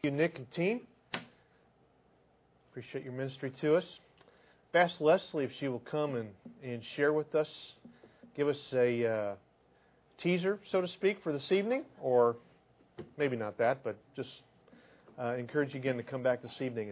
You, Nick and team. Appreciate your ministry to us. Ask Leslie if she will come and share with us, give us a teaser, so to speak, for this evening, or maybe not that, but just encourage you again to come back this evening.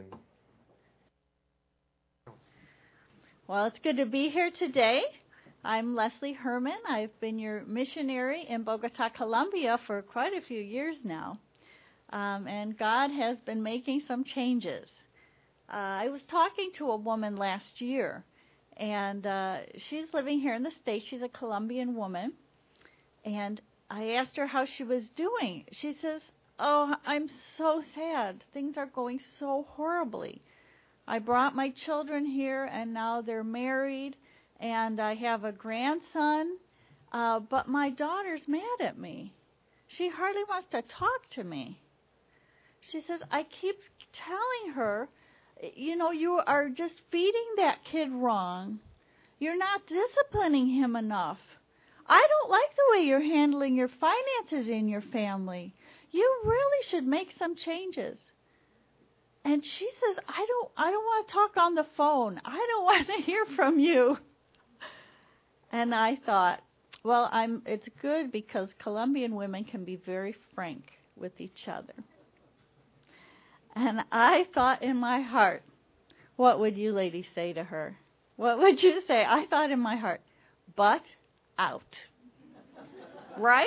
Well, it's good to be here today. I'm Leslie Herman. I've been your missionary in Bogota, Colombia for quite a few years now. And God has been making some changes. I was talking to a woman last year, and she's living here in the States. She's a Colombian woman. And I asked her how she was doing. She says, "Oh, I'm so sad. Things are going so horribly. I brought my children here, and now they're married, and I have a grandson, but my daughter's mad at me. She hardly wants to talk to me." She says, "I keep telling her, you are just feeding that kid wrong. You're not disciplining him enough. I don't like the way you're handling your finances in your family. You really should make some changes." And she says, I don't want to talk on the phone. I don't want to hear from you." And I thought, well, it's good because Colombian women can be very frank with each other. And I thought in my heart, what would you ladies say to her? What would you say? I thought in my heart, butt out. Right?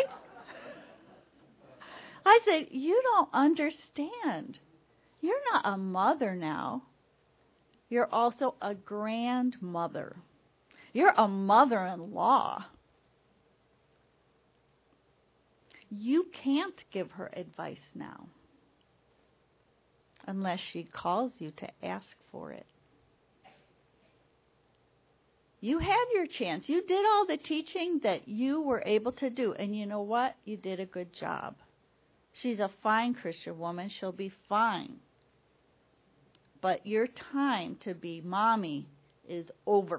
I said, you don't understand. You're not a mother now. You're also a grandmother. You're a mother-in-law. You can't give her advice now unless she calls you to ask for it. You had your chance. You did all the teaching that you were able to do. And you know what? You did a good job. She's a fine Christian woman. She'll be fine. But your time to be mommy is over.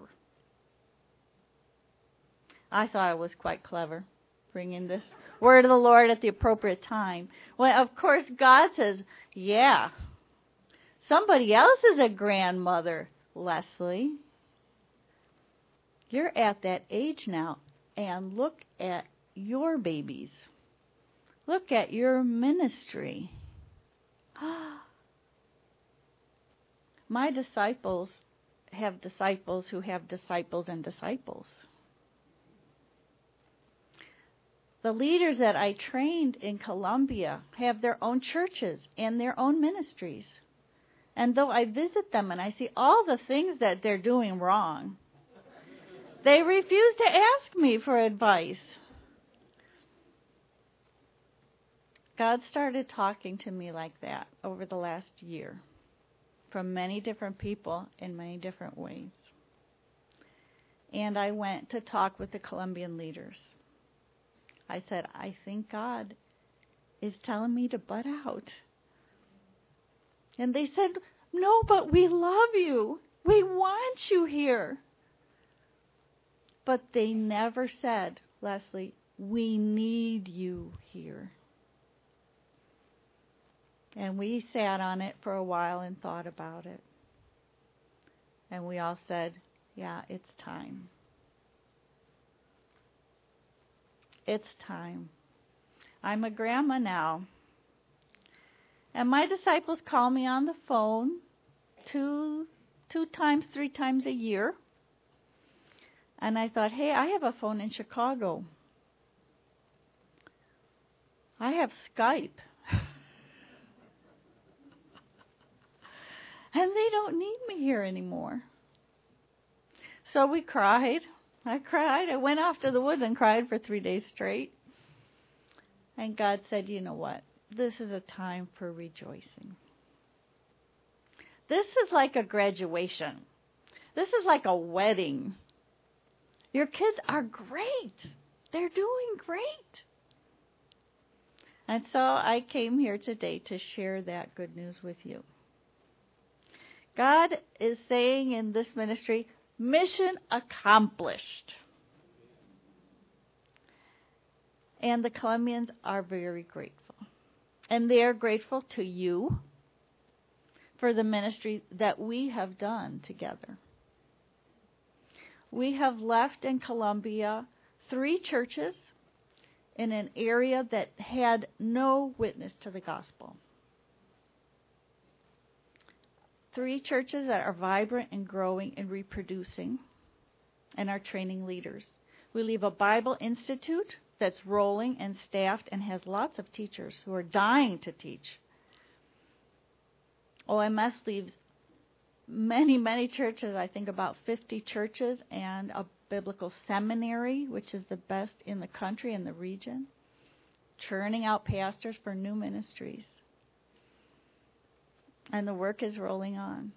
I thought it was quite clever, bringing this word of the Lord at the appropriate time. Well, of course, God says, yeah, somebody else is a grandmother, Leslie. You're at that age now, and look at your babies. Look at your ministry. My disciples have disciples who have disciples and disciples. The leaders that I trained in Colombia have their own churches and their own ministries. And though I visit them and I see all the things that they're doing wrong, they refuse to ask me for advice. God started talking to me like that over the last year from many different people in many different ways. And I went to talk with the Colombian leaders. I said, I think God is telling me to butt out. And they said, no, but we love you. We want you here. But they never said, Leslie, we need you here. And we sat on it for a while and thought about it. And we all said, yeah, it's time. It's time. I'm a grandma now. And my disciples call me on the phone two times, 3 times a year. And I thought, hey, I have a phone in Chicago. I have Skype. And they don't need me here anymore. So we cried. I cried. I went off to the woods and cried for 3 days straight. And God said, you know what? This is a time for rejoicing. This is like a graduation. This is like a wedding. Your kids are great. They're doing great. And so I came here today to share that good news with you. God is saying in this ministry, mission accomplished. And the Colombians are very grateful. And they are grateful to you for the ministry that we have done together. We have left in Colombia 3 churches in an area that had no witness to the gospel. 3 churches that are vibrant and growing and reproducing and are training leaders. We leave a Bible Institute that's rolling and staffed and has lots of teachers who are dying to teach. OMS leaves many, many churches, I think about 50 churches, and a biblical seminary, which is the best in the country and the region, churning out pastors for new ministries. And the work is rolling on.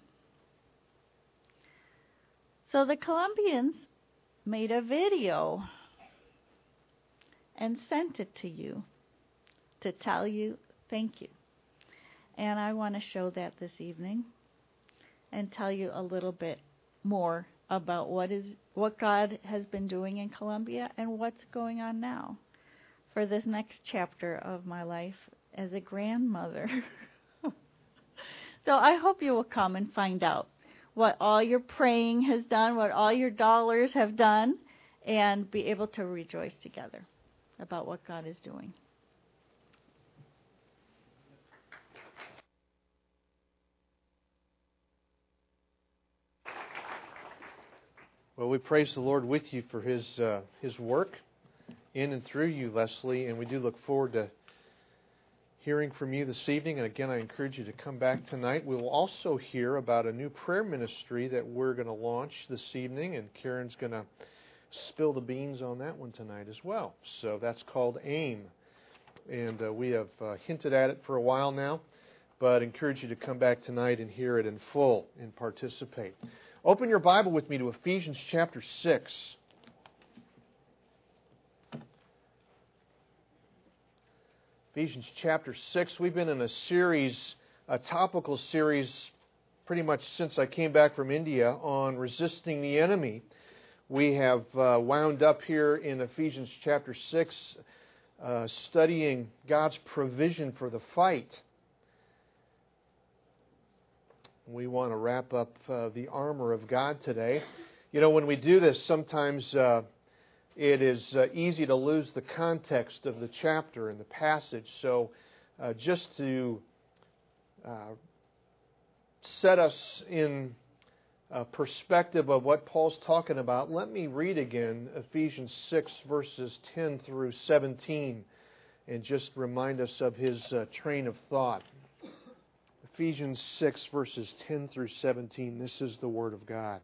So the Colombians made a video and sent it to you to tell you thank you. And I want to show that this evening and tell you a little bit more about what God has been doing in Colombia and what's going on now for this next chapter of my life as a grandmother. So I hope you will come and find out what all your praying has done, what all your dollars have done, and be able to rejoice together about what God is doing. Well, we praise the Lord with you for His work in and through you, Leslie, and we do look forward to hearing from you this evening. And again, I encourage you to come back tonight. We will also hear about a new prayer ministry that we're going to launch this evening, and Karen's going to spill the beans on that one tonight as well. So that's called AIM, and we have hinted at it for a while now, but encourage you to come back tonight and hear it in full and participate. Open your Bible with me to Ephesians chapter 6. Ephesians chapter 6. We've been in a series, a topical series, pretty much since I came back from India on resisting the enemy. We have wound up here in Ephesians chapter 6 studying God's provision for the fight. We want to wrap up the armor of God today. You know, when we do this, sometimes it is easy to lose the context of the chapter and the passage. So just to set us in perspective of what Paul's talking about, let me read again Ephesians 6, verses 10 through 17, and just remind us of his train of thought. Ephesians 6, verses 10 through 17, this is the Word of God.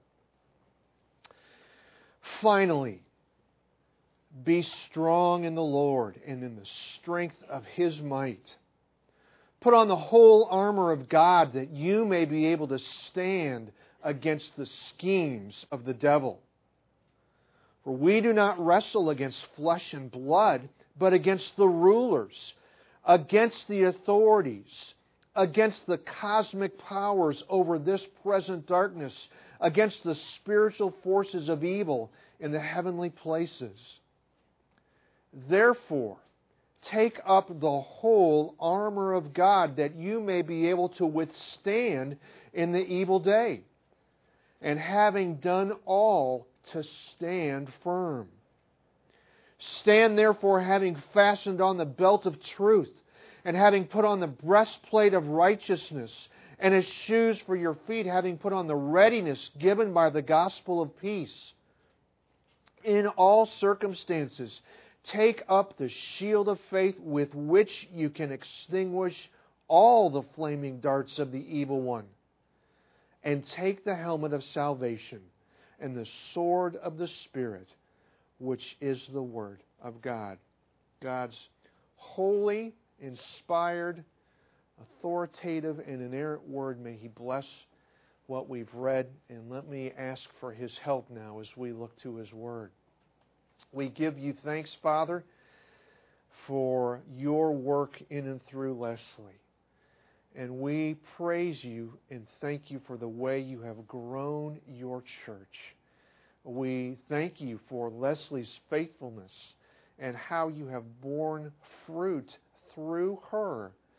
Finally, be strong in the Lord and in the strength of His might. Put on the whole armor of God that you may be able to stand against the schemes of the devil. For we do not wrestle against flesh and blood, but against the rulers, against the authorities, against the cosmic powers over this present darkness, against the spiritual forces of evil in the heavenly places. Therefore, take up the whole armor of God that you may be able to withstand in the evil day, and having done all, to stand firm. Stand therefore, having fastened on the belt of truth, and having put on the breastplate of righteousness, and as shoes for your feet, having put on the readiness given by the gospel of peace. In all circumstances, take up the shield of faith with which you can extinguish all the flaming darts of the evil one. And take the helmet of salvation and the sword of the Spirit, which is the Word of God. God's holy, inspired, authoritative, and inerrant Word. May He bless what we've read, and let me ask for His help now as we look to His Word. We give you thanks, Father, for your work in and through Leslie. And we praise you and thank you for the way you have grown your church. We thank you for Leslie's faithfulness and how you have borne fruit through her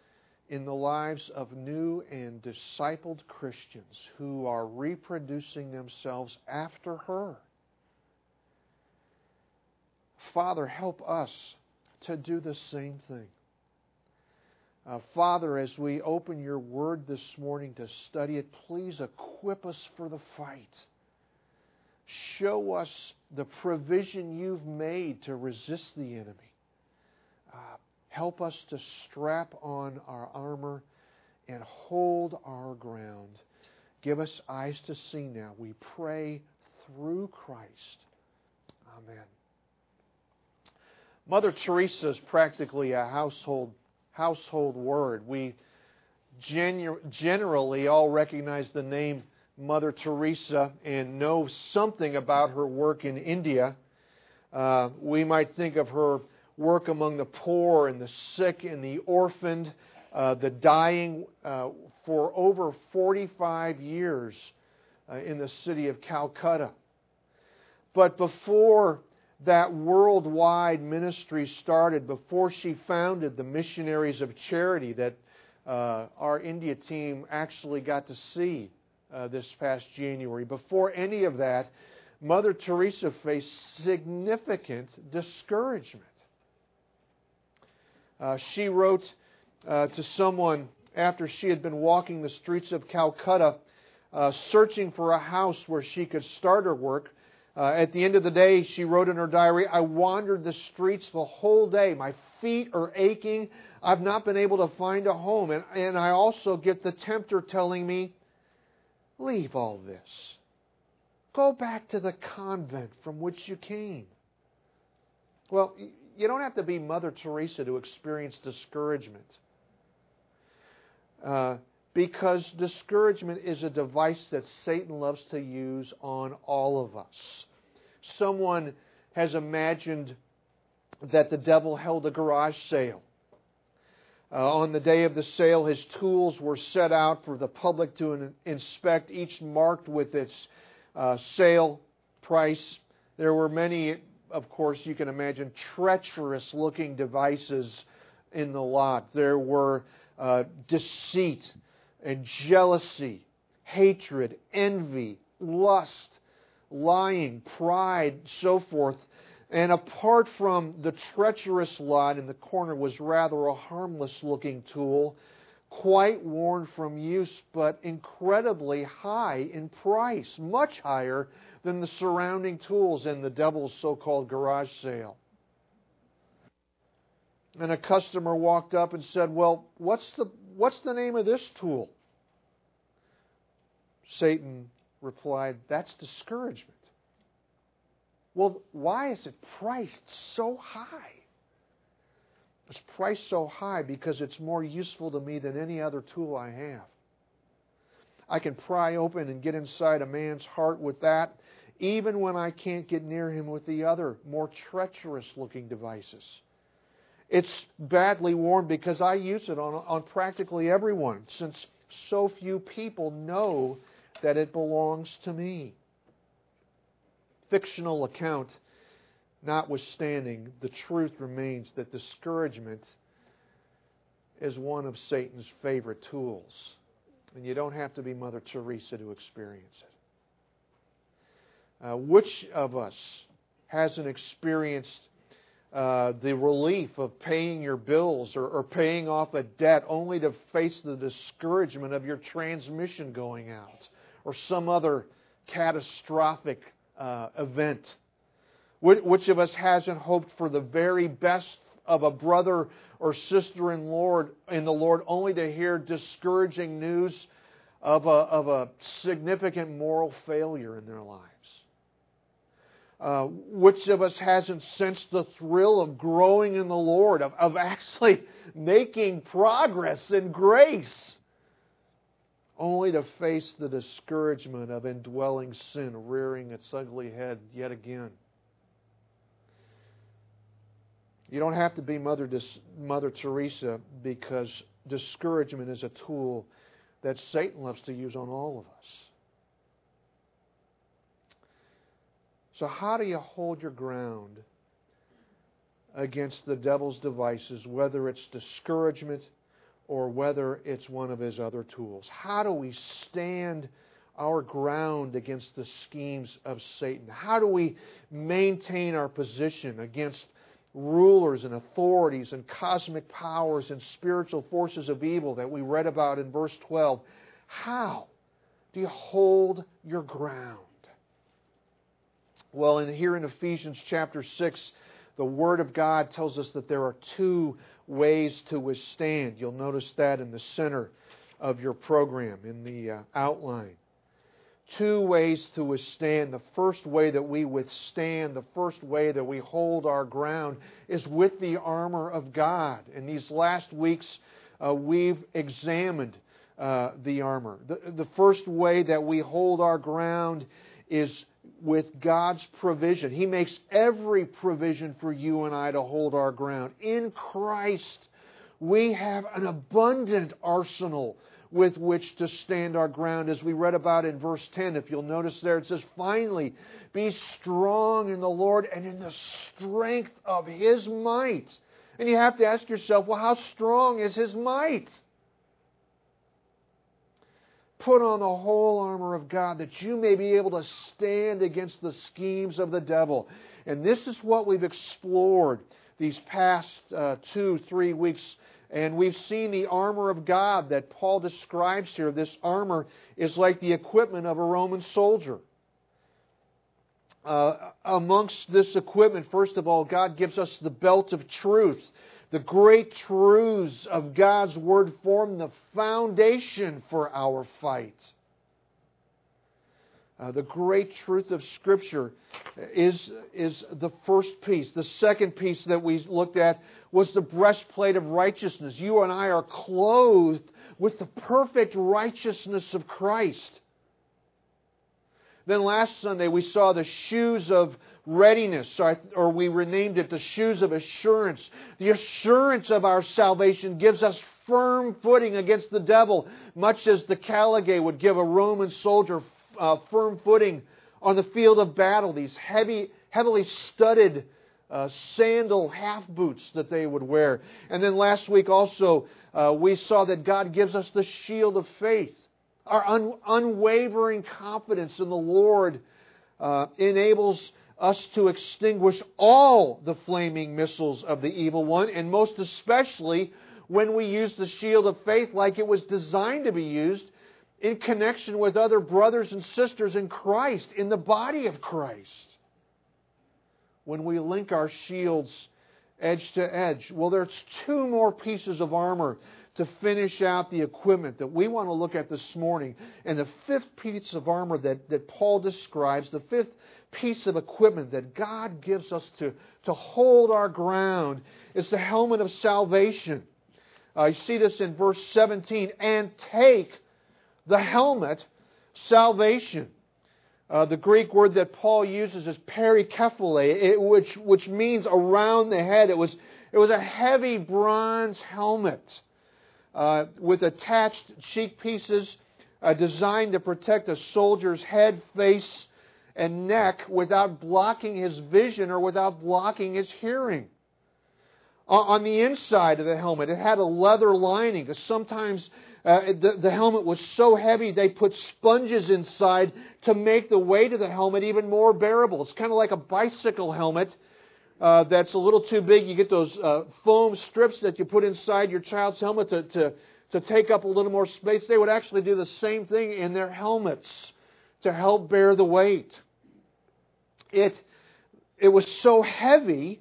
in the lives of new and discipled Christians who are reproducing themselves after her. Father, help us to do the same thing. Father, as we open your word this morning to study it, please equip us for the fight. Show us the provision you've made to resist the enemy. Help us to strap on our armor and hold our ground. Give us eyes to see now. We pray through Christ. Amen. Mother Teresa is practically a household word. We generally all recognize the name Mother Teresa and know something about her work in India. We might think of her work among the poor and the sick and the orphaned, the dying, for over 45 years in the city of Calcutta. But before that worldwide ministry started, before she founded the Missionaries of Charity that our India team actually got to see this past January, before any of that, Mother Teresa faced significant discouragement. She wrote to someone after she had been walking the streets of Calcutta, searching for a house where she could start her work. At the end of the day, she wrote in her diary, "I wandered the streets the whole day. My feet are aching. I've not been able to find a home." And I also get the tempter telling me, "Leave all this. Go back to the convent from which you came." Well, you don't have to be Mother Teresa to experience discouragement. Because discouragement is a device that Satan loves to use on all of us. Someone has imagined that the devil held a garage sale. On the day of the sale, his tools were set out for the public to inspect, each marked with its sale price. There were many, of course, you can imagine, treacherous-looking devices in the lot. There were deceit and jealousy, hatred, envy, lust, lying, pride, so forth. And apart from the treacherous lot in the corner was rather a harmless-looking tool, quite worn from use, but incredibly high in price, much higher than the surrounding tools in the devil's so-called garage sale. And a customer walked up and said, "Well, what's the name of this tool?" Satan replied, "That's discouragement." "Well, why is it priced so high?" "It's priced so high because it's more useful to me than any other tool I have. I can pry open and get inside a man's heart with that, even when I can't get near him with the other, more treacherous-looking devices. It's badly worn because I use it on practically everyone, since so few people know that it belongs to me." Fictional account notwithstanding, the truth remains that discouragement is one of Satan's favorite tools. And you don't have to be Mother Teresa to experience it. Which of us hasn't experienced the relief of paying your bills or paying off a debt only to face the discouragement of your transmission going out or some other catastrophic event? Which of us hasn't hoped for the very best of a brother or sister in the Lord only to hear discouraging news of a significant moral failure in their lives? Which of us hasn't sensed the thrill of growing in the Lord, of actually making progress in grace, only to face the discouragement of indwelling sin rearing its ugly head yet again? You don't have to be Mother Teresa, because discouragement is a tool that Satan loves to use on all of us. So how do you hold your ground against the devil's devices, whether it's discouragement or whether it's one of his other tools. How do we stand our ground against the schemes of Satan? How do we maintain our position against rulers and authorities and cosmic powers and spiritual forces of evil that we read about in verse 12? How do you hold your ground? Well, here in Ephesians chapter 6, the Word of God tells us that there are two ways to withstand. You'll notice that in the center of your program, in the outline. Two ways to withstand. The first way that we withstand, the first way that we hold our ground is with the armor of God. In these last weeks, we've examined the armor. The first way that we hold our ground is with God's provision. He makes every provision for you and I to hold our ground. In Christ, we have an abundant arsenal with which to stand our ground, as we read about in verse 10. If you'll notice there, it says, "Finally, be strong in the Lord and in the strength of His might." And you have to ask yourself, well, how strong is His might? Put on the whole armor of God that you may be able to stand against the schemes of the devil. And this is what we've explored these past 2-3 weeks. And we've seen the armor of God that Paul describes here. This armor is like the equipment of a Roman soldier. Amongst this equipment, first of all, God gives us the belt of truth. The great truths of God's Word form the foundation for our fight. The great truth of Scripture is the first piece. The second piece that we looked at was the breastplate of righteousness. You and I are clothed with the perfect righteousness of Christ. Then last Sunday we saw the shoes of readiness, or we renamed it the shoes of assurance. The assurance of our salvation gives us firm footing against the devil, much as the caligae would give a Roman soldier firm footing on the field of battle. These heavily studded sandal half boots that they would wear. And then last week also we saw that God gives us the shield of faith. Our unwavering confidence in the Lord enables us to extinguish all the flaming missiles of the evil one, and most especially when we use the shield of faith like it was designed to be used in connection with other brothers and sisters in Christ, in the body of Christ. When we link our shields edge to edge. Well, there's two more pieces of armor to finish out the equipment that we want to look at this morning. And the fifth piece of armor that Paul describes, the fifth piece of equipment that God gives us to hold our ground, is the helmet of salvation. You see this in verse 17. And take the helmet, salvation. The Greek word that Paul uses is perikephale, which means around the head. It was a heavy bronze helmet with attached cheek pieces designed to protect a soldier's head, face, and neck without blocking his vision or without blocking his hearing. On the inside of the helmet, it had a leather lining, because sometimes the helmet was so heavy they put sponges inside to make the weight of the helmet even more bearable. It's kind of like a bicycle helmet that's a little too big. You get those foam strips that you put inside your child's helmet to take up a little more space. They would actually do the same thing in their helmets to help bear the weight. It was so heavy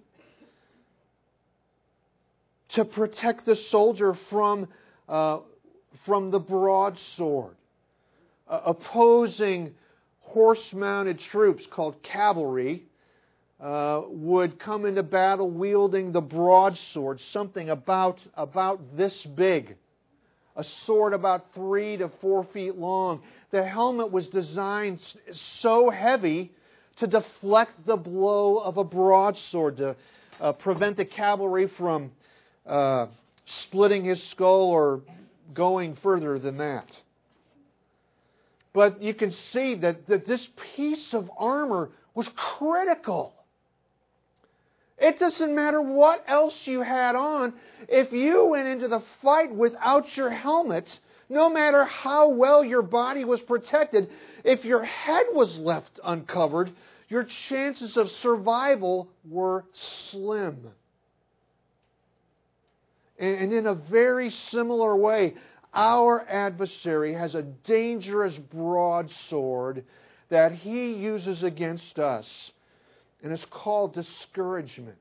to protect the soldier from the broadsword. Opposing horse-mounted troops called cavalry would come into battle wielding the broadsword, something about this big, a sword about 3 to 4 feet long. The helmet was designed so heavy to deflect the blow of a broadsword, to prevent the cavalry from splitting his skull or going further than that. But you can see that this piece of armor was critical. It doesn't matter what else you had on. If you went into the fight without your helmet, no matter how well your body was protected, if your head was left uncovered, your chances of survival were slim. And in a very similar way, our adversary has a dangerous broadsword that he uses against us. And it's called discouragement.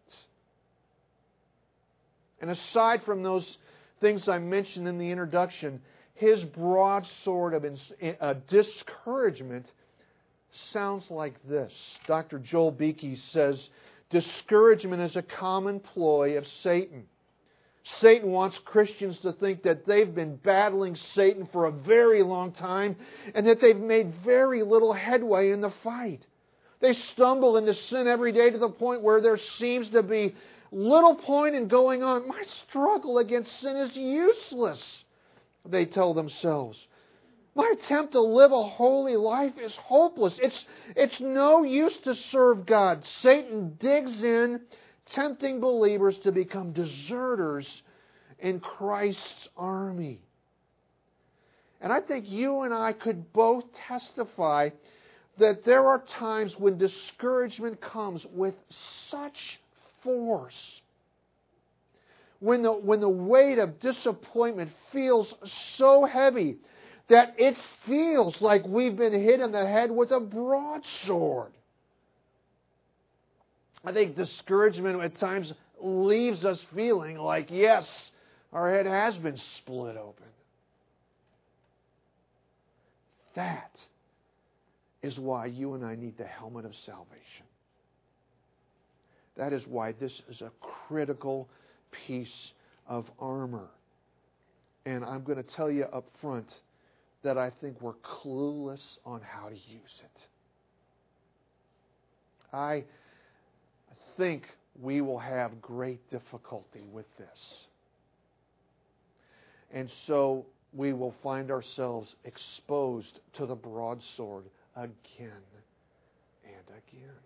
And aside from those things I mentioned in the introduction, his broadsword of discouragement sounds like this. Dr. Joel Beeke says, discouragement is a common ploy of Satan. Satan wants Christians to think that they've been battling Satan for a very long time and that they've made very little headway in the fight. They stumble into sin every day to the point where there seems to be little point in going on. My struggle against sin is useless, they tell themselves. My attempt to live a holy life is hopeless. It's no use to serve God. Satan digs in, tempting believers to become deserters in Christ's army. And I think you and I could both testify that there are times when discouragement comes with such force. When the weight of disappointment feels so heavy that it feels like we've been hit in the head with a broadsword. I think discouragement at times leaves us feeling like, yes, our head has been split open. That is why you and I need the helmet of salvation. That is why this is a critical piece of armor. And I'm going to tell you up front that I think we're clueless on how to use it. I think we will have great difficulty with this. And so we will find ourselves exposed to the broadsword again and again.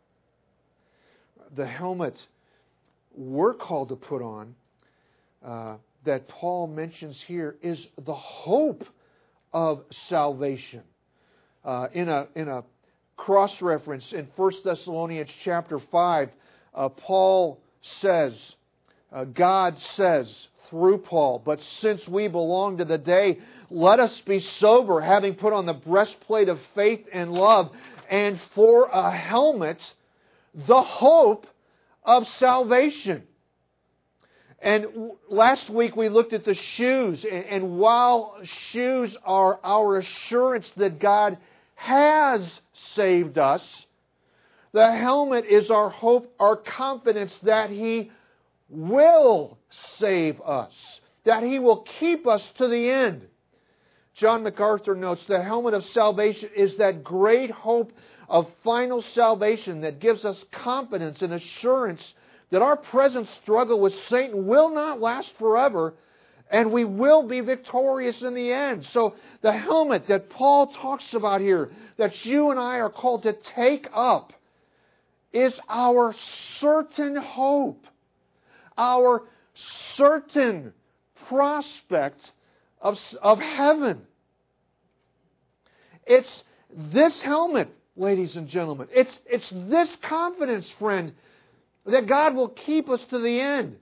The helmet we're called to put on, that Paul mentions here, is the hope of salvation. In a cross-reference in 1 Thessalonians chapter 5, Paul says, God says through Paul, but since we belong to the day, let us be sober, having put on the breastplate of faith and love, and for a helmet, the hope of salvation. And last week we looked at the shoes, and while shoes are our assurance that God has saved us, the helmet is our hope, our confidence that He will save us, that He will keep us to the end. John MacArthur notes the helmet of salvation is that great hope of final salvation that gives us confidence and assurance that our present struggle with Satan will not last forever and we will be victorious in the end. So the helmet that Paul talks about here, that you and I are called to take up, is our certain hope, our certain prospect of heaven. It's this helmet, ladies and gentlemen. It's this confidence, friend, that God will keep us to the end.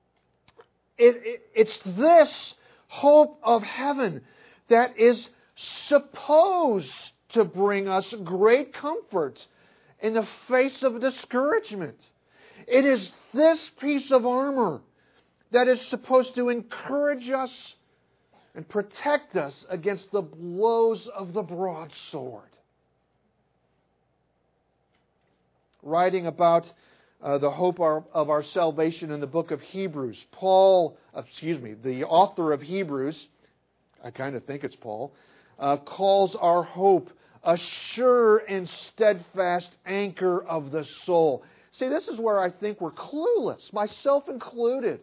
It's this hope of heaven that is supposed to bring us great comfort in the face of discouragement. It is this piece of armor that is supposed to encourage us and protect us against the blows of the broadsword. Writing about the hope of our salvation in the book of Hebrews, the author of Hebrews, I kind of think it's Paul, calls our hope a sure and steadfast anchor of the soul. See, this is where I think we're clueless, myself included.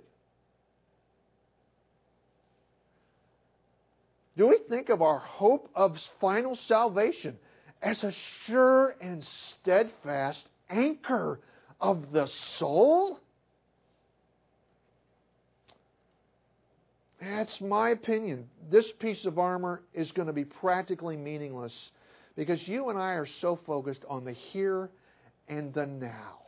Do we think of our hope of final salvation as a sure and steadfast anchor of the soul? That's my opinion. This piece of armor is going to be practically meaningless because you and I are so focused on the here and the now.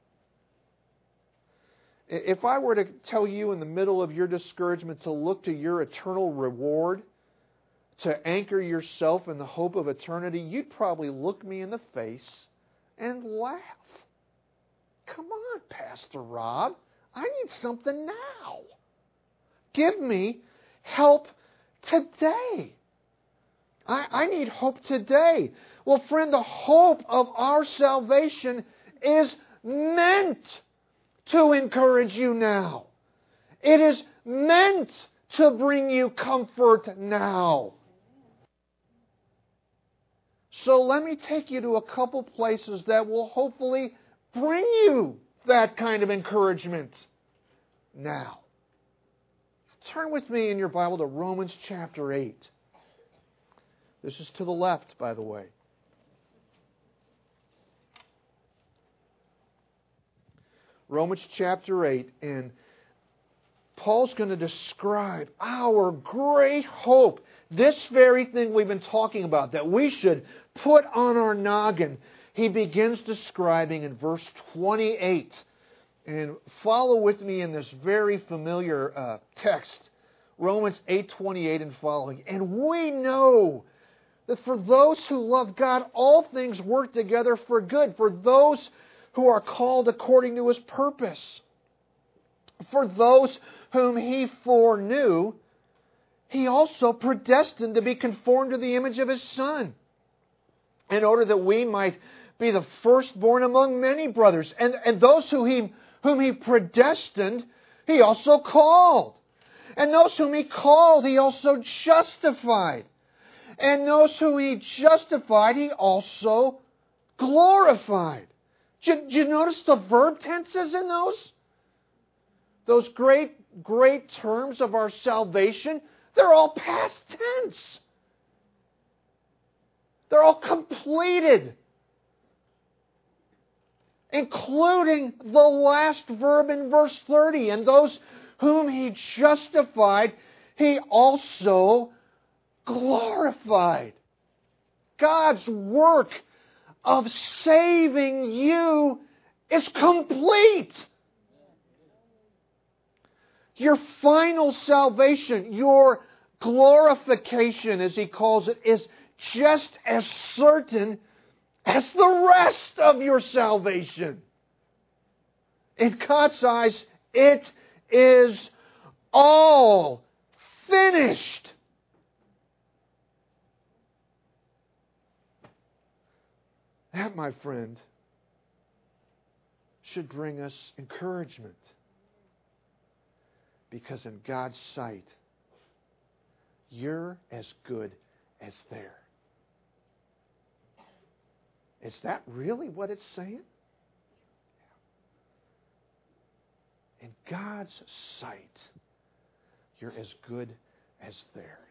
If I were to tell you in the middle of your discouragement to look to your eternal reward, to anchor yourself in the hope of eternity, you'd probably look me in the face and laugh. Come on, Pastor Rob. I need something now. Give me help today. I need hope today. Well, friend, the hope of our salvation is meant to encourage you now. It is meant to bring you comfort now. So let me take you to a couple places that will hopefully bring you that kind of encouragement now. Turn with me in your Bible to Romans chapter 8. This is to the left, by the way. Romans chapter 8, and Paul's going to describe our great hope, this very thing we've been talking about, that we should put on our noggin. He begins describing in verse 28. And follow with me in this very familiar text, Romans 8:28 and following. And we know that for those who love God, all things work together for good, for those who are called according to His purpose. For those whom He foreknew, He also predestined to be conformed to the image of His Son, in order that we might be the firstborn among many brothers. And those whom He predestined, He also called. And those whom He called, He also justified. And those whom He justified, He also glorified. Did you notice the verb tenses in those? Those great terms of our salvation, they're all past tense. They're all completed, including the last verb in verse 30. And those whom He justified, He also glorified. God's work of saving you is complete. Your final salvation, your glorification, as He calls it, is just as certain as the rest of your salvation. In God's eyes, it is all finished. That, my friend, should bring us encouragement. Because in God's sight, you're as good as there. Is that really what it's saying? In God's sight, you're as good as there.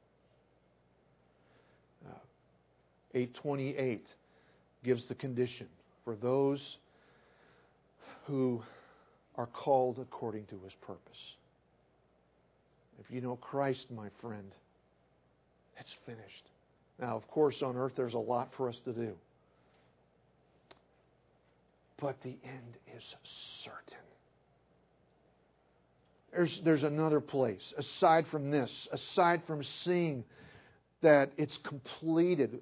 8:28 gives the condition for those who are called according to His purpose. If you know Christ, my friend, it's finished. Now, of course, on earth there's a lot for us to do. But the end is certain. There's another place, aside from this, aside from seeing that it's completed,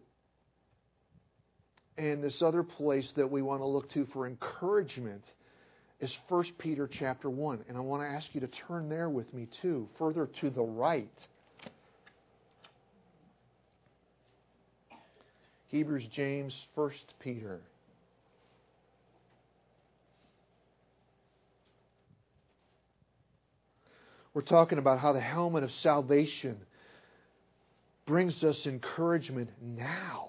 and this other place that we want to look to for encouragement is 1 Peter chapter 1. And I want to ask you to turn there with me too, further to the right. Hebrews, James, 1 Peter. We're talking about how the helmet of salvation brings us encouragement now.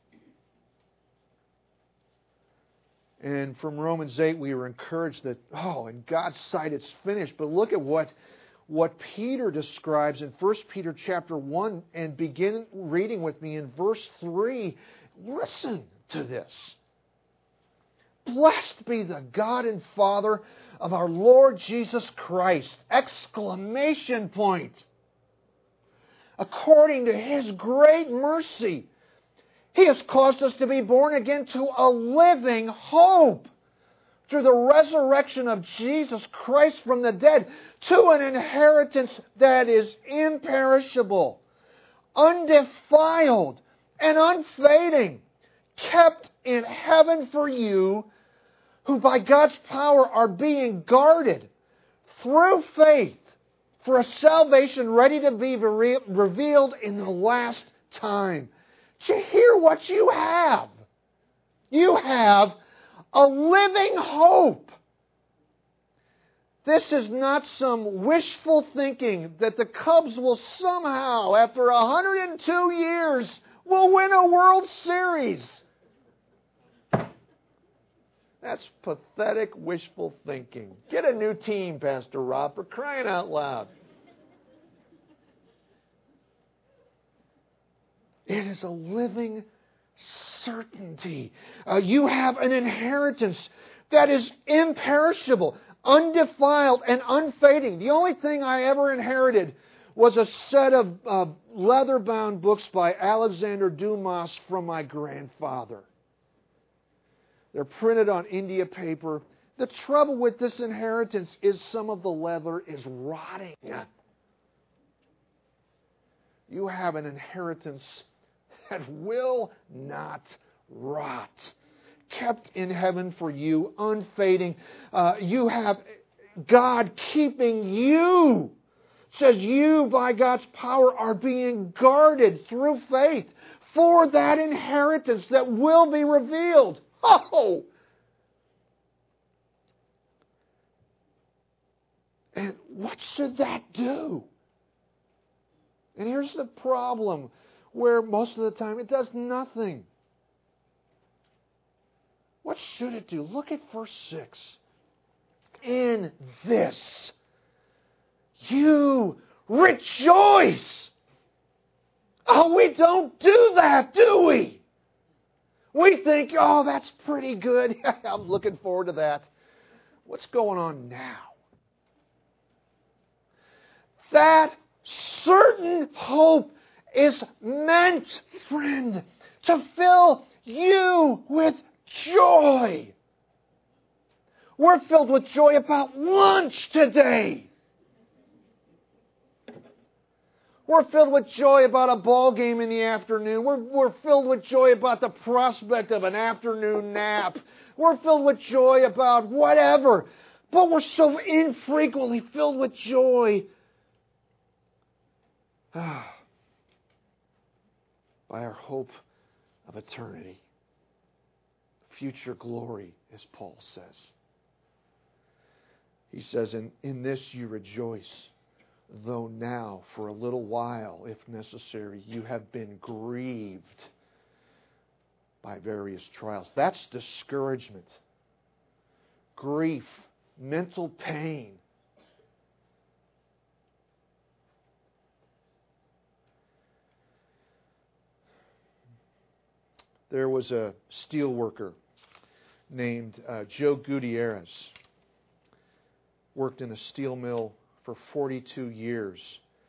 And from Romans 8, we were encouraged that, in God's sight it's finished. But look at what Peter describes in 1 Peter chapter 1, and begin reading with me in verse 3. Listen to this. Blessed be the God and Father of our Lord Jesus Christ! Exclamation point! According to His great mercy, He has caused us to be born again to a living hope through the resurrection of Jesus Christ from the dead, to an inheritance that is imperishable, undefiled, and unfading, kept in heaven for you, who by God's power are being guarded through faith for a salvation ready to be revealed in the last time. Do you hear what you have? You have a living hope. This is not some wishful thinking that the Cubs will somehow, after 102 years, will win a World Series. That's pathetic wishful thinking. Get a new team, Pastor Rob, for crying out loud. It is a living certainty. You have an inheritance that is imperishable, undefiled, and unfading. The only thing I ever inherited was a set of leather-bound books by Alexander Dumas from my grandfather. They're printed on India paper. The trouble with this inheritance is some of the leather is rotting. You have an inheritance that will not rot, kept in heaven for you, unfading. You have God keeping you. It says you, by God's power, are being guarded through faith for that inheritance that will be revealed. Oh! And what should that do? And here's the problem, where most of the time it does nothing. What should it do? Look at verse 6. In this you rejoice. Oh, we don't do that, do we? We think, oh, that's pretty good. I'm looking forward to that. What's going on now? That certain hope is meant, friend, to fill you with joy. We're filled with joy about lunch today. We're filled with joy about a ball game in the afternoon. We're filled with joy about the prospect of an afternoon nap. We're filled with joy about whatever. But we're so infrequently filled with joy by our hope of eternity. Future glory, as Paul says. He says, in this you rejoice, though now, for a little while, if necessary, you have been grieved by various trials. That's discouragement, grief, mental pain. There was a steel worker named Joe Gutierrez. Worked in a steel mill for 42 years.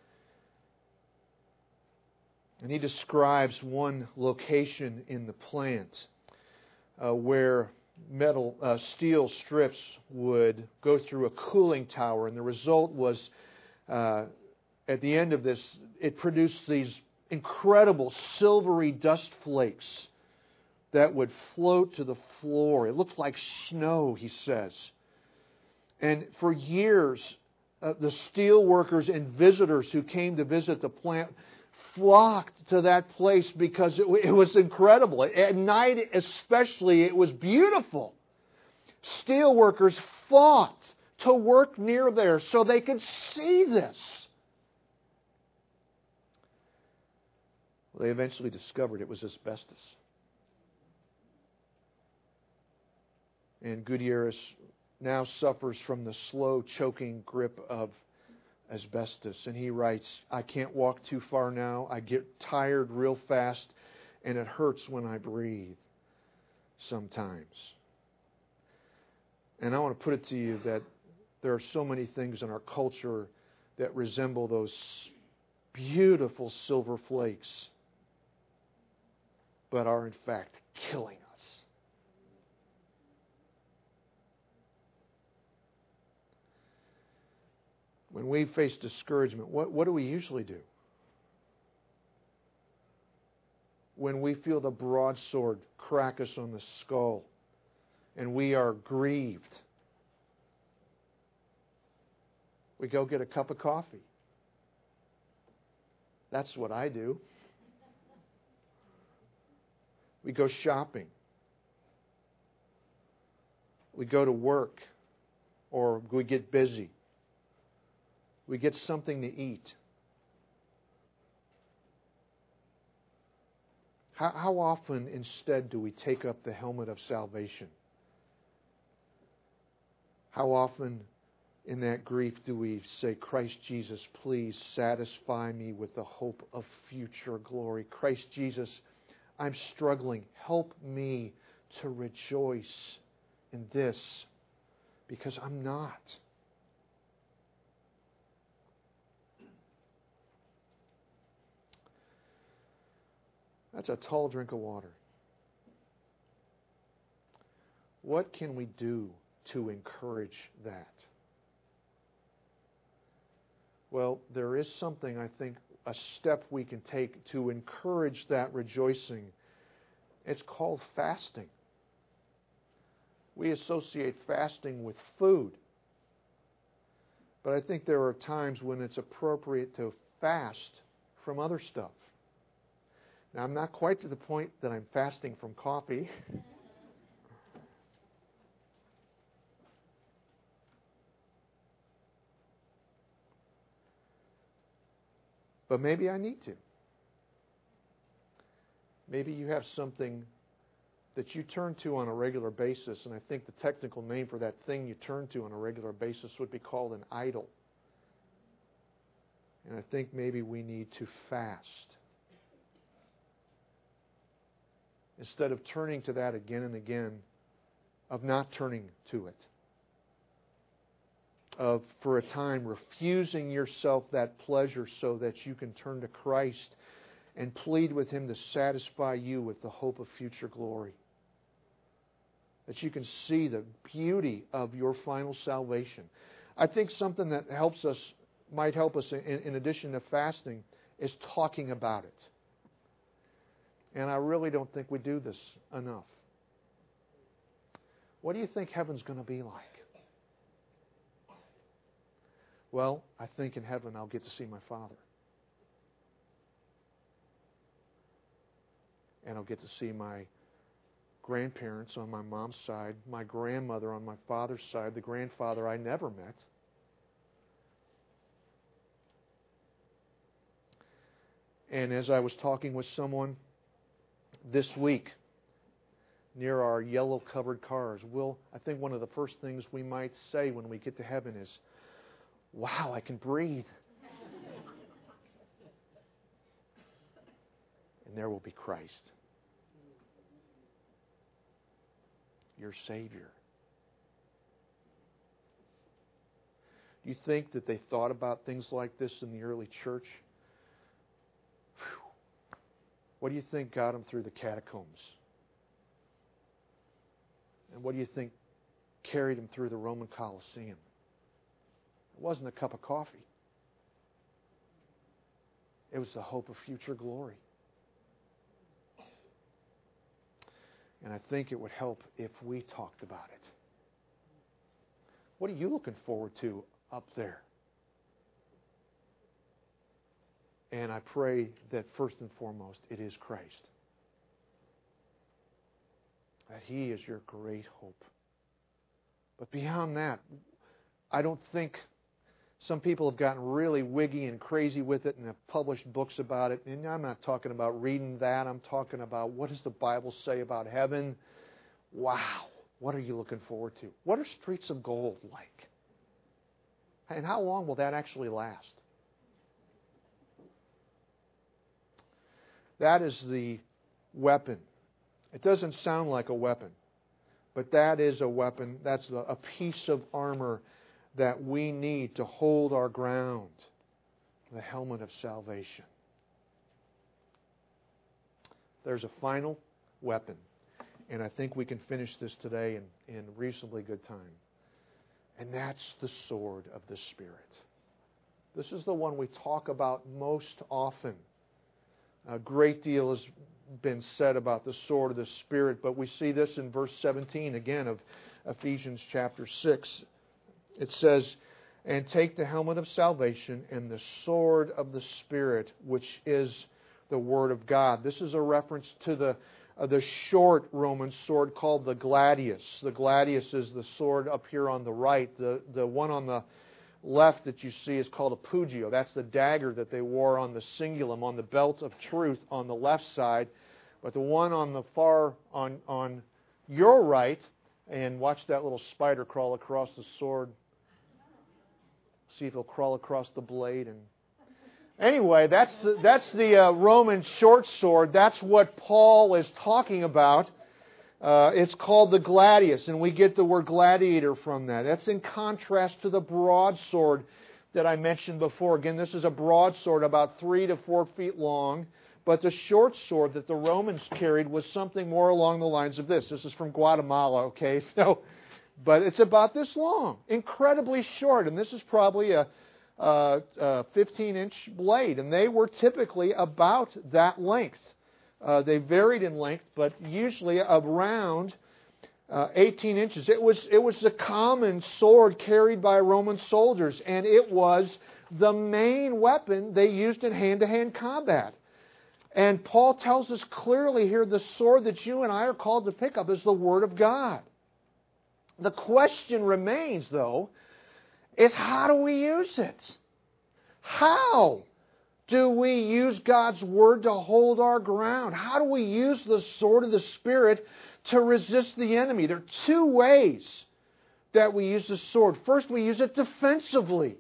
And he describes one location in the plant where steel strips would go through a cooling tower, and the result was, at the end of this, it produced these incredible silvery dust flakes that would float to the floor. It looked like snow, he says. And for years, the steel workers and visitors who came to visit the plant flocked to that place because it was incredible. At night especially, it was beautiful. Steel workers fought to work near there so they could see this. Well, they eventually discovered it was asbestos. And Gutierrez now suffers from the slow, choking grip of asbestos. And he writes, I can't walk too far now. I get tired real fast, and it hurts when I breathe sometimes. And I want to put it to you that there are so many things in our culture that resemble those beautiful silver flakes, but are in fact killing us. When we face discouragement, what do we usually do? When we feel the broadsword crack us on the skull and we are grieved, we go get a cup of coffee. That's what I do. We go shopping. We go to work, or we get busy. We get something to eat. How often instead do we take up the helmet of salvation? How often in that grief do we say, Christ Jesus, please satisfy me with the hope of future glory. Christ Jesus, I'm struggling. Help me to rejoice in this because I'm not. That's a tall drink of water. What can we do to encourage that? Well, there is something, I think, a step we can take to encourage that rejoicing. It's called fasting. We associate fasting with food. But I think there are times when it's appropriate to fast from other stuff. Now, I'm not quite to the point that I'm fasting from coffee. But maybe I need to. Maybe you have something that you turn to on a regular basis, and I think the technical name for that thing you turn to on a regular basis would be called an idol. And I think maybe we need to fast. Instead of turning to that again and again, of not turning to it. Of, for a time, refusing yourself that pleasure so that you can turn to Christ and plead with Him to satisfy you with the hope of future glory. That you can see the beauty of your final salvation. I think something that might help us in addition to fasting is talking about it. And I really don't think we do this enough. What do you think heaven's going to be like? Well, I think in heaven I'll get to see my Father. And I'll get to see my grandparents on my mom's side, my grandmother on my father's side, the grandfather I never met. And as I was talking with someone this week near our yellow-covered cars, I think one of the first things we might say when we get to heaven is, wow, I can breathe. And there will be Christ, your Savior. Do you think that they thought about things like this in the early church? Whew. What do you think got them through the catacombs? And what do you think carried them through the Roman Colosseum? It wasn't a cup of coffee. It was the hope of future glory. And I think it would help if we talked about it. What are you looking forward to up there? And I pray that first and foremost, it is Christ. That He is your great hope. But beyond that, I don't think some people have gotten really wiggy and crazy with it and have published books about it. And I'm not talking about reading that. I'm talking about what does the Bible say about heaven? Wow. What are you looking forward to? What are streets of gold like? And how long will that actually last? That is the weapon. It doesn't sound like a weapon, But that is a weapon, that's a piece of armor that we need to hold our ground. The helmet of salvation. There's a final weapon, and I think we can finish this today in reasonably good time. And that's the sword of the Spirit. This is the one we talk about most often. A great deal has been said about the sword of the Spirit, but we see this in verse 17 again of Ephesians chapter 6. It says, "And take the helmet of salvation and the sword of the Spirit, which is the Word of God." This is a reference to the short Roman sword called the gladius. The gladius is the sword up here on the right. The one on the left that you see is called a pugio. That's the dagger that they wore on the cingulum, on the belt of truth on the left side. But the one on the far, on your right, and watch that little spider crawl across the sword. See if he'll crawl across the blade. And anyway, that's the Roman short sword. That's what Paul is talking about. It's called the gladius, and we get the word gladiator from that. That's in contrast to the broadsword that I mentioned before. Again, this is a broadsword about 3 to 4 feet long, but the short sword that the Romans carried was something more along the lines of this. This is from Guatemala, okay? But it's about this long, incredibly short, and this is probably a 15-inch blade, and they were typically about that length. They varied in length, but usually around 18 inches. It was the common sword carried by Roman soldiers, and it was the main weapon they used in hand-to-hand combat. And Paul tells us clearly here, the sword that you and I are called to pick up is the Word of God. The question remains, though, is how do we use it? How do we use God's Word to hold our ground? How do we use the sword of the Spirit to resist the enemy? There are two ways that we use the sword. First, we use it defensively.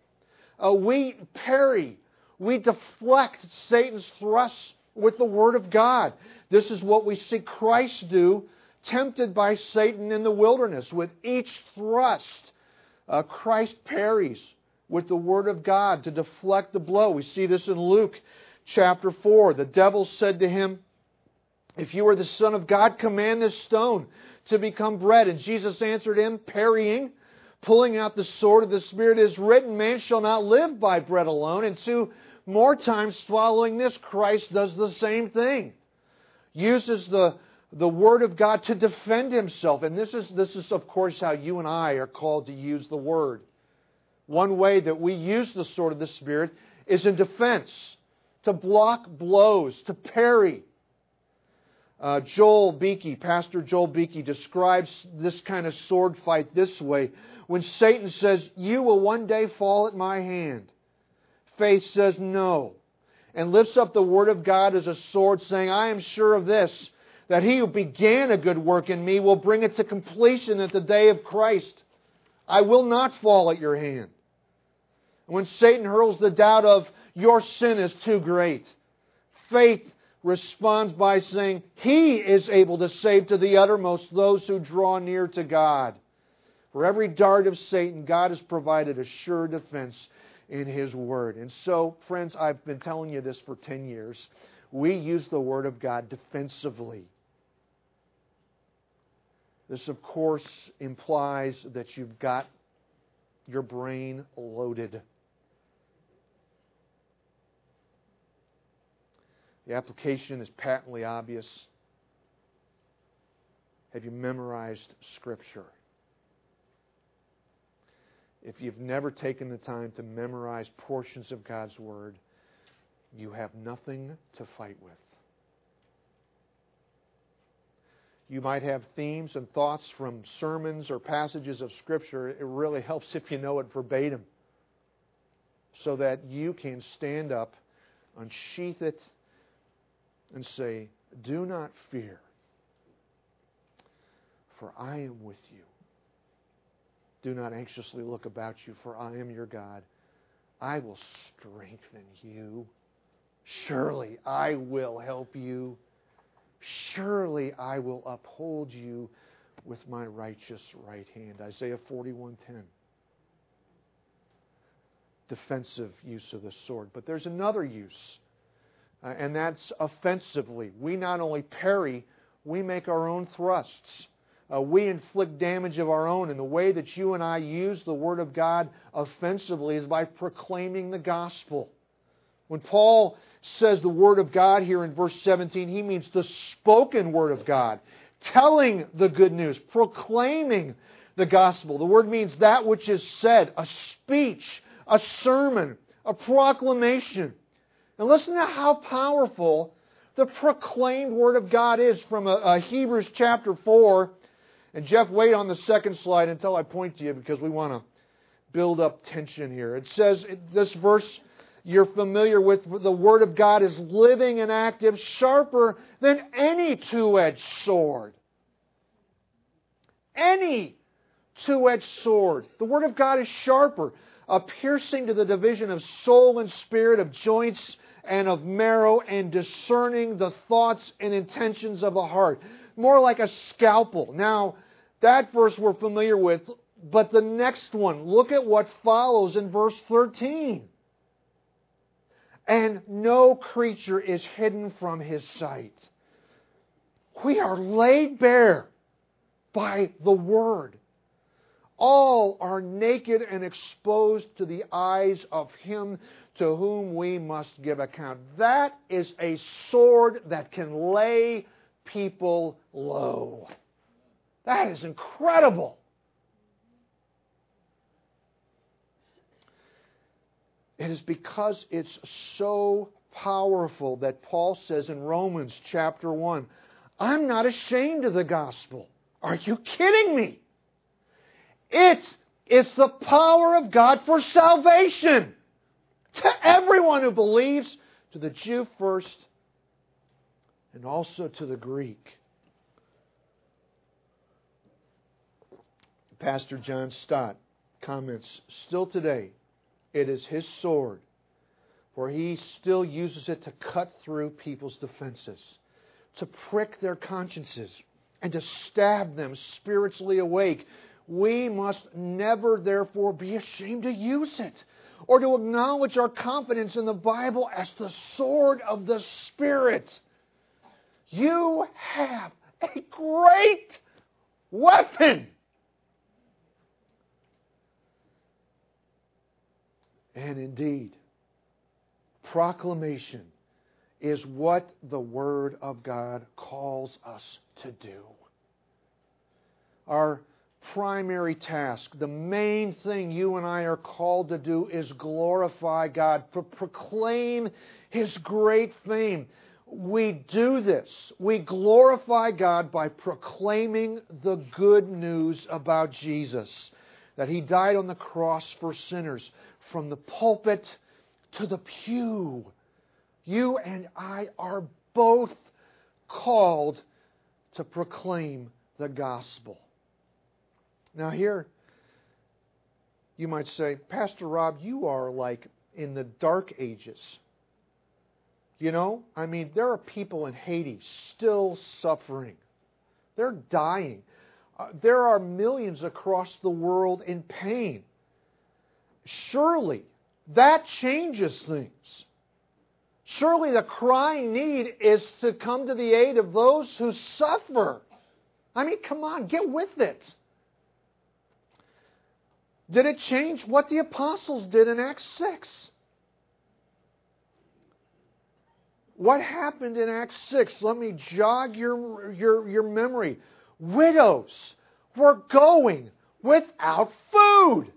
We parry, we deflect Satan's thrusts with the Word of God. This is what we see Christ do, tempted by Satan in the wilderness. With each thrust, Christ parries with the Word of God to deflect the blow. We see this in Luke chapter 4. The devil said to him, "If you are the Son of God, command this stone to become bread." And Jesus answered him, parrying, pulling out the sword of the Spirit. "It is written, man shall not live by bread alone." And 2 more times following this, Christ does the same thing. Uses the Word of God to defend Himself. And this is of course how you and I are called to use the Word. One way that we use the sword of the Spirit is in defense, to block blows, to parry. Pastor Joel Beeke describes this kind of sword fight this way. When Satan says, "You will one day fall at my hand," faith says no, and lifts up the Word of God as a sword, saying, "I am sure of this, that He who began a good work in me will bring it to completion at the day of Christ. I will not fall at your hand." When Satan hurls the doubt of your sin is too great, faith responds by saying, He is able to save to the uttermost those who draw near to God. For every dart of Satan, God has provided a sure defense in His Word. And so, friends, I've been telling you this for 10 years. We use the Word of God defensively. This, of course, implies that you've got your brain loaded. The application is patently obvious. Have you memorized Scripture? If you've never taken the time to memorize portions of God's Word, you have nothing to fight with. You might have themes and thoughts from sermons or passages of Scripture. It really helps if you know it verbatim, so that you can stand up, unsheath it, and say, "Do not fear, for I am with you. Do not anxiously look about you, for I am your God. I will strengthen you. Surely I will help you. Surely I will uphold you with my righteous right hand. Isaiah 41:10. Defensive use of the sword. But there's another use, and that's offensively. We not only parry, we make our own thrusts. We inflict damage of our own. And the way that you and I use the Word of God offensively is by proclaiming the gospel. When Paul says the Word of God here in verse 17, he means the spoken Word of God, telling the good news, proclaiming the gospel. The word means that which is said, a speech, a sermon, a proclamation. And listen to how powerful the proclaimed Word of God is from Hebrews chapter 4. And Jeff, wait on the second slide until I point to you because we want to build up tension here. It says, this verse you're familiar with, the Word of God is living and active, sharper than any two-edged sword. Any two-edged sword. The Word of God is sharper, piercing to the division of soul and spirit, of joints and of marrow, and discerning the thoughts and intentions of the heart. More like a scalpel. Now, that verse we're familiar with, but the next one, look at what follows in verse 13. And no creature is hidden from His sight. We are laid bare by the Word. All are naked and exposed to the eyes of Him to whom we must give account. That is a sword that can lay people low. That is incredible. It is because it's so powerful that Paul says in Romans chapter 1, I'm not ashamed of the gospel. Are you kidding me? It is the power of God for salvation to everyone who believes, to the Jew first, and also to the Greek. Pastor John Stott comments, still today, it is his sword, for he still uses it to cut through people's defenses, to prick their consciences, and to stab them spiritually awake. We must never, therefore, be ashamed to use it, or to acknowledge our confidence in the Bible as the sword of the Spirit. You have a great weapon. And indeed, proclamation is what the Word of God calls us to do. Our primary task, the main thing you and I are called to do is glorify God, proclaim His great fame. We do this. We glorify God by proclaiming the good news about Jesus, that He died on the cross for sinners, from the pulpit to the pew. You and I are both called to proclaim the gospel. Now here, you might say, Pastor Rob, you are like in the dark ages. You know, I mean, there are people in Haiti still suffering. They're dying. There are millions across the world in pain. Surely that changes things. Surely the crying need is to come to the aid of those who suffer. I mean, come on, get with it. Did it change what the apostles did in Acts 6? What happened in Acts 6? Let me jog your memory. Widows were going without food.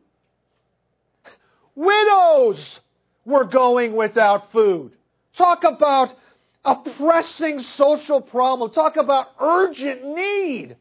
Widows were going without food. Talk about a pressing social problem. Talk about urgent need.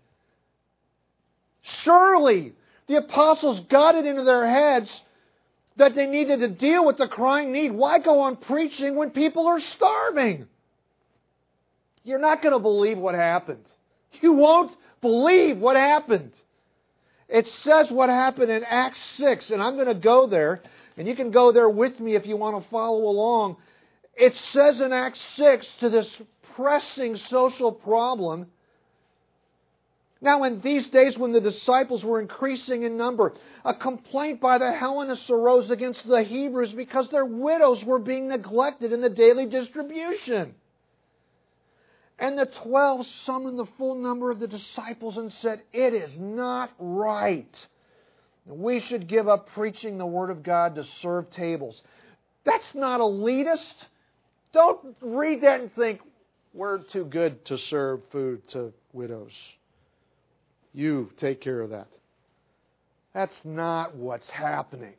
Surely the apostles got it into their heads that they needed to deal with the crying need. Why go on preaching when people are starving? You're not going to believe what happened. You won't believe what happened. It says what happened in Acts 6, and I'm going to go there, and you can go there with me if you want to follow along. It says in Acts 6, to this pressing social problem, Now in these days when the disciples were increasing in number, a complaint by the Hellenists arose against the Hebrews because their widows were being neglected in the daily distribution. And the 12 summoned the full number of the disciples and said, "It is not right. We should give up preaching the Word of God to serve tables." That's not elitist. Don't read that and think, we're too good to serve food to widows. You take care of that. That's not what's happening.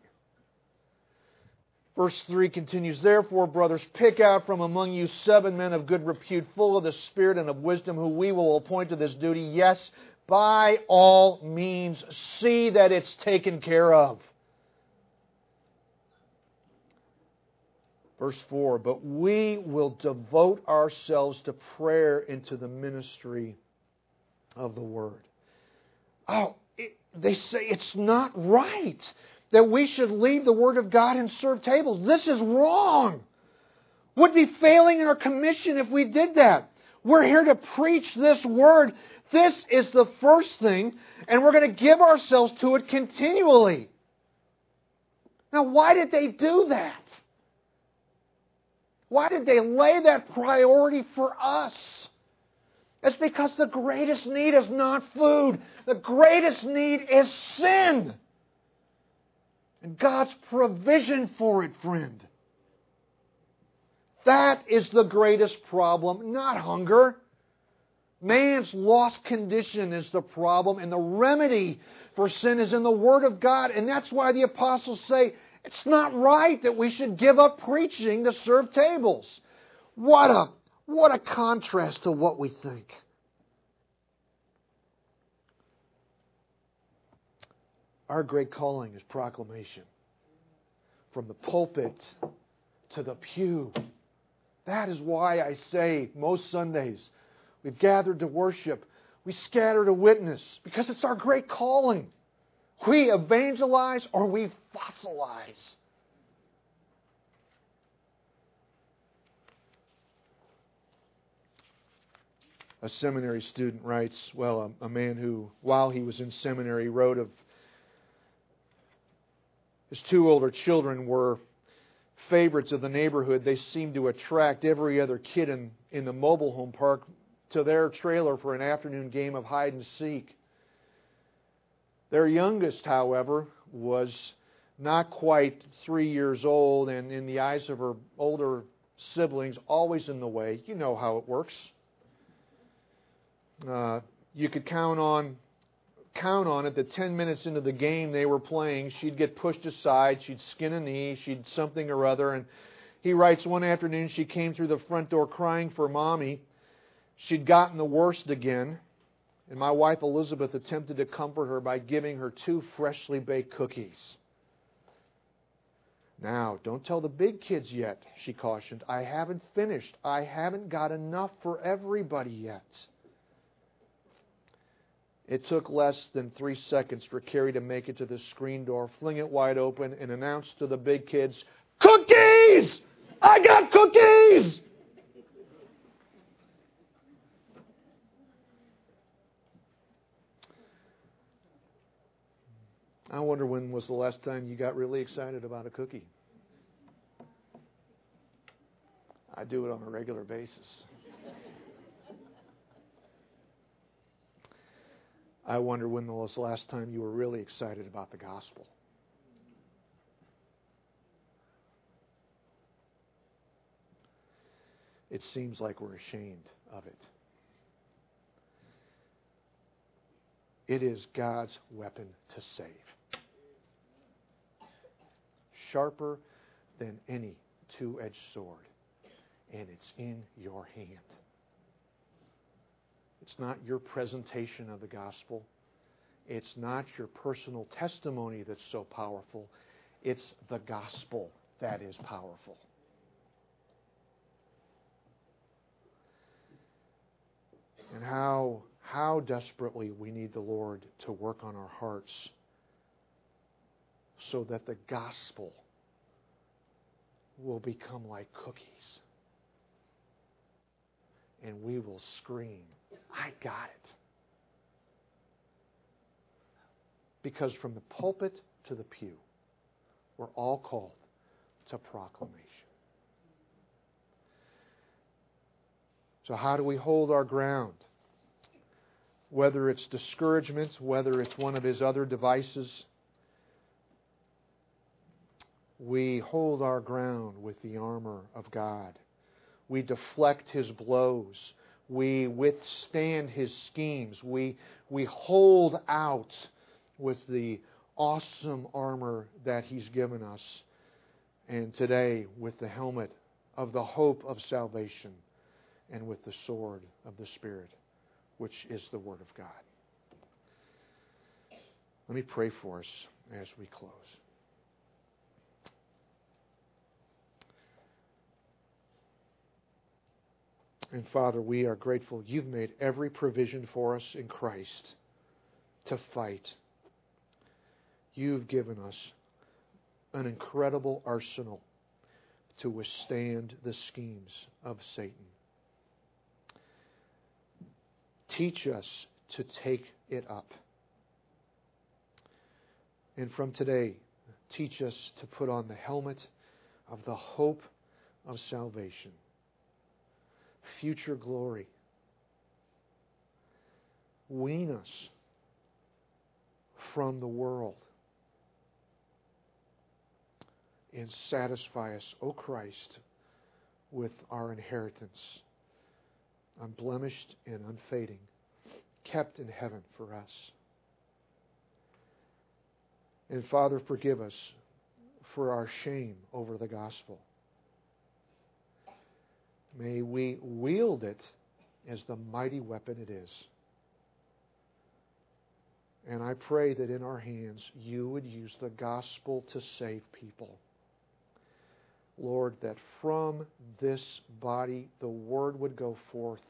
Verse 3 continues, "Therefore, brothers, pick out from among you 7 men of good repute, full of the Spirit and of wisdom, who we will appoint to this duty. Yes, by all means, see that it's taken care of." Verse 4, "But we will devote ourselves to prayer and to the ministry of the Word." They say it's not right that we should leave the Word of God and serve tables. This is wrong. We'd be failing in our commission if we did that. We're here to preach this Word. This is the first thing, and we're going to give ourselves to it continually. Now, why did they do that? Why did they lay that priority for us? It's because the greatest need is not food. The greatest need is sin. And God's provision for it, friend. That is the greatest problem, not hunger. Man's lost condition is the problem, and the remedy for sin is in the Word of God. And that's why the apostles say, it's not right that we should give up preaching to serve tables. What a contrast to what we think. Our great calling is proclamation. From the pulpit to the pew. That is why I say most Sundays, we've gathered to worship, we scatter to witness, because it's our great calling. We evangelize or we fossilize. A seminary student writes, a man who, while he was in seminary, wrote of his 2 older children were favorites of the neighborhood. They seemed to attract every other kid in the mobile home park to their trailer for an afternoon game of hide and seek. Their youngest, however, was not quite 3 years old, and in the eyes of her older siblings, always in the way. You know how it works. You could count on it that 10 minutes into the game they were playing, she'd get pushed aside, she'd skin a knee, she'd something or other. And he writes, one afternoon she came through the front door crying for Mommy. She'd gotten the worst again. And my wife Elizabeth attempted to comfort her by giving her 2 freshly baked cookies. "Now, don't tell the big kids yet," she cautioned. "I haven't finished. I haven't got enough for everybody yet." It took less than 3 seconds for Carrie to make it to the screen door, fling it wide open, and announce to the big kids, "Cookies! I got cookies!" I wonder when was the last time you got really excited about a cookie. I do it on a regular basis. I wonder when was the last time you were really excited about the gospel. It seems like we're ashamed of it. It is God's weapon to save. Sharper than any 2-edged sword. And it's in your hand. It's not your presentation of the gospel. It's not your personal testimony that's so powerful. It's the gospel that is powerful. And how desperately we need the Lord to work on our hearts so that the gospel will become like cookies. And we will scream, "I got it." Because from the pulpit to the pew, we're all called to proclamation. So how do we hold our ground? Whether it's discouragement, whether it's one of his other devices, we hold our ground with the armor of God. We deflect his blows. We withstand his schemes. We hold out with the awesome armor that he's given us. And today with the helmet of the hope of salvation and with the sword of the Spirit, which is the Word of God. Let me pray for us as we close. And Father, we are grateful you've made every provision for us in Christ to fight. You've given us an incredible arsenal to withstand the schemes of Satan. Teach us to take it up. And from today, teach us to put on the helmet of the hope of salvation, future glory. Wean us from the world and satisfy us, O Christ, with our inheritance, unblemished and unfading, kept in heaven for us. And Father, forgive us for our shame over the gospel. May we wield it as the mighty weapon it is. And I pray that in our hands you would use the gospel to save people. Lord, that from this body the word would go forth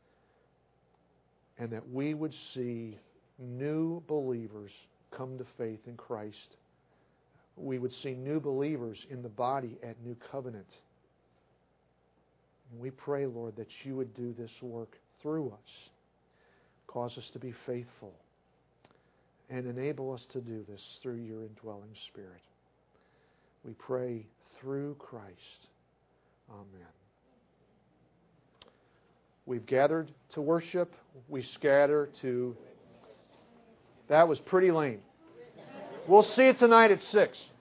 and that we would see new believers come to faith in Christ. We would see new believers in the body at New Covenant. And we pray, Lord, that you would do this work through us. Cause us to be faithful and enable us to do this through your indwelling Spirit. We pray through Christ. Amen. We've gathered to worship. We scatter to... That was pretty lame. We'll see you tonight at 6.